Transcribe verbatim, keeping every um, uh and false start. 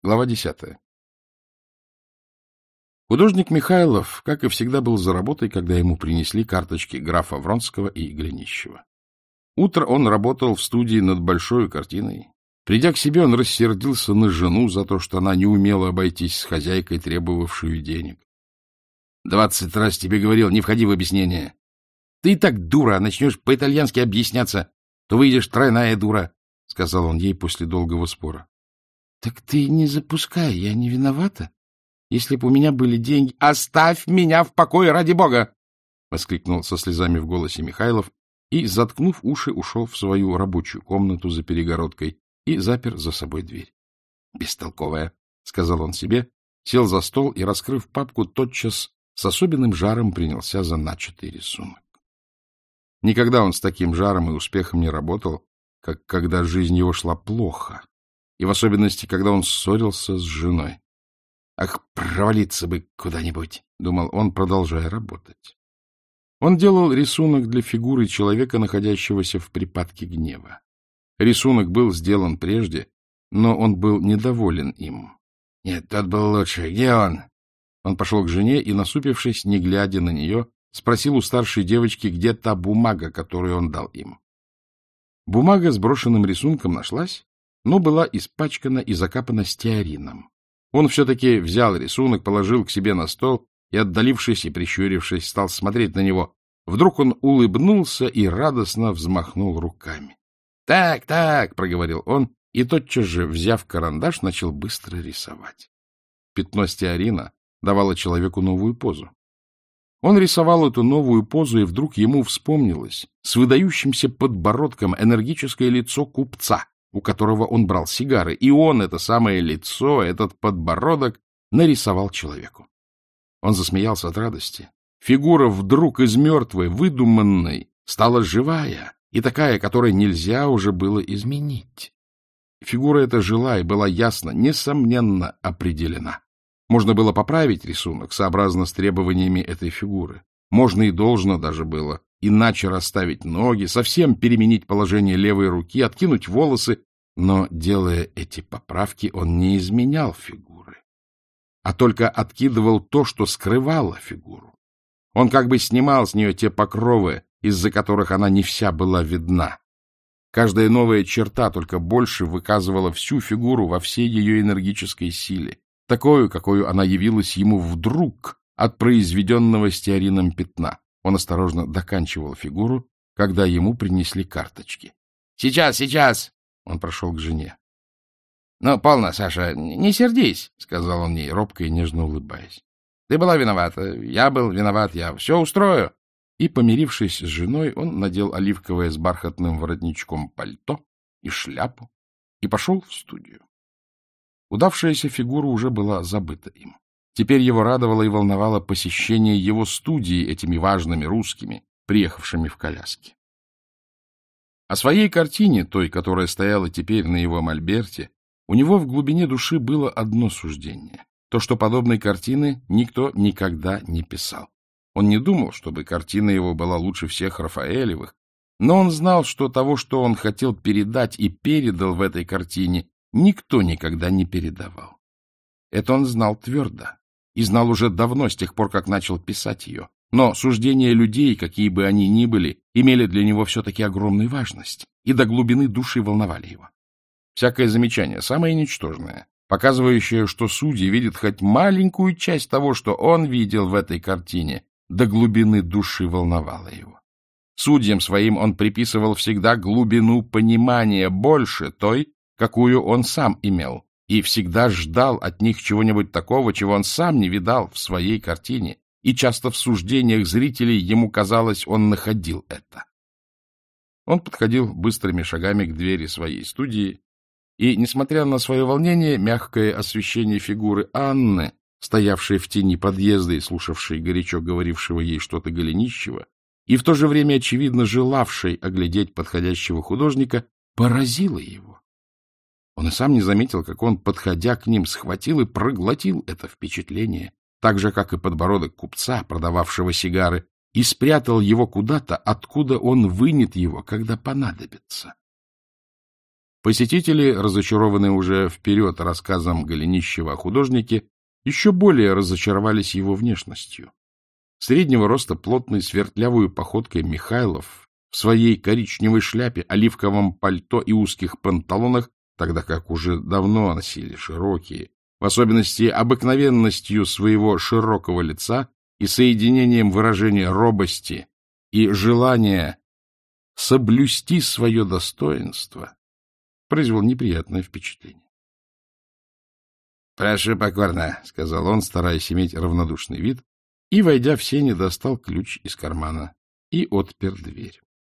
Глава десятая. Художник Михайлов, как и всегда, был за работой, когда ему принесли карточки графа Вронского и Голенищева. Утро он работал в студии над большой картиной. Придя к себе, он рассердился на жену за то, что она не умела обойтись с хозяйкой, требовавшую денег. — Двадцать раз тебе говорил, не входи в объяснение. Ты и так дура, начнешь по-итальянски объясняться, то выйдешь тройная дура, — сказал он ей после долгого спора. — Так ты не запускай, я не виновата. Если бы у меня были деньги... — Оставь меня в покое, ради бога! — воскликнул со слезами в голосе Михайлов и, заткнув уши, ушел в свою рабочую комнату за перегородкой и запер за собой дверь. — Бестолковая, — сказал он себе, сел за стол и, раскрыв папку, тотчас с особенным жаром принялся за начатый рисунок. Никогда он с таким жаром и успехом не работал, как когда жизнь его шла плохо, и в особенности, когда он ссорился с женой. «Ах, провалиться бы куда-нибудь!» — думал он, продолжая работать. Он делал рисунок для фигуры человека, находящегося в припадке гнева. Рисунок был сделан прежде, но он был недоволен им. «Нет, тот был лучше. Где он?» Он пошел к жене и, насупившись, не глядя на нее, спросил у старшей девочки, где та бумага, которую он дал им. Бумага с брошенным рисунком нашлась, но была испачкана и закапана стеарином. Он все-таки взял рисунок, положил к себе на стол и, отдалившись и прищурившись, стал смотреть на него. Вдруг он улыбнулся и радостно взмахнул руками. «Так, так», — проговорил он, и тотчас же, взяв карандаш, начал быстро рисовать. Пятно стеарина давало человеку новую позу. Он рисовал эту новую позу, и вдруг ему вспомнилось с выдающимся подбородком энергическое лицо купца, у которого он брал сигары, и он, это самое лицо, этот подбородок, нарисовал человеку. Он засмеялся от радости. Фигура вдруг из мертвой, выдуманной, стала живая, и такая, которой нельзя уже было изменить. Фигура эта жила и была ясно, несомненно определена. Можно было поправить рисунок сообразно с требованиями этой фигуры. Можно и должно даже было иначе расставить ноги, совсем переменить положение левой руки, откинуть волосы, но, делая эти поправки, он не изменял фигуры, а только откидывал то, что скрывало фигуру. Он как бы снимал с нее те покровы, из-за которых она не вся была видна. Каждая новая черта только больше выказывала всю фигуру во всей ее энергической силе, такую, какую она явилась ему вдруг от произведенного стеарином пятна. Он осторожно доканчивал фигуру, когда ему принесли карточки. — Сейчас, сейчас! — он прошел к жене. — Ну, полно, Саша, не сердись, — сказал он ей, робко и нежно улыбаясь. — Ты была виновата, я был виноват, я все устрою. И, помирившись с женой, он надел оливковое с бархатным воротничком пальто и шляпу и пошел в студию. Удавшаяся фигура уже была забыта им. Теперь его радовало и волновало посещение его студии этими важными русскими, приехавшими в коляске. О своей картине, той, которая стояла теперь на его мольберте, у него в глубине души было одно суждение — то, что подобной картины никто никогда не писал. Он не думал, чтобы картина его была лучше всех Рафаэлевых, но он знал, что того, что он хотел передать и передал в этой картине, никто никогда не передавал. Это он знал твердо и знал уже давно, с тех пор, как начал писать ее. Но суждения людей, какие бы они ни были, имели для него все-таки огромную важность и до глубины души волновали его. Всякое замечание, самое ничтожное, показывающее, что судьи видят хоть маленькую часть того, что он видел в этой картине, до глубины души волновало его. Судьям своим он приписывал всегда глубину понимания больше той, какую он сам имел, и всегда ждал от них чего-нибудь такого, чего он сам не видал в своей картине, и часто в суждениях зрителей ему казалось, он находил это. Он подходил быстрыми шагами к двери своей студии, и, несмотря на свое волнение, мягкое освещение фигуры Анны, стоявшей в тени подъезда и слушавшей горячо говорившего ей что-то Голенищева, и в то же время, очевидно, желавшей оглядеть подходящего художника, поразило его. Он и сам не заметил, как он, подходя к ним, схватил и проглотил это впечатление, так же, как и подбородок купца, продававшего сигары, и спрятал его куда-то, откуда он вынет его, когда понадобится. Посетители, разочарованные уже вперед рассказом Голенищева о художнике, еще более разочаровались его внешностью. Среднего роста, плотный, с вертлявой походкой Михайлов в своей коричневой шляпе, оливковом пальто и узких панталонах, тогда как уже давно носили широкие, в особенности обыкновенностью своего широкого лица и соединением выражения робости и желания соблюсти свое достоинство, произвел неприятное впечатление. — Прошу покорно, — сказал он, стараясь иметь равнодушный вид, и, войдя в сени, достал ключ из кармана и отпер дверь.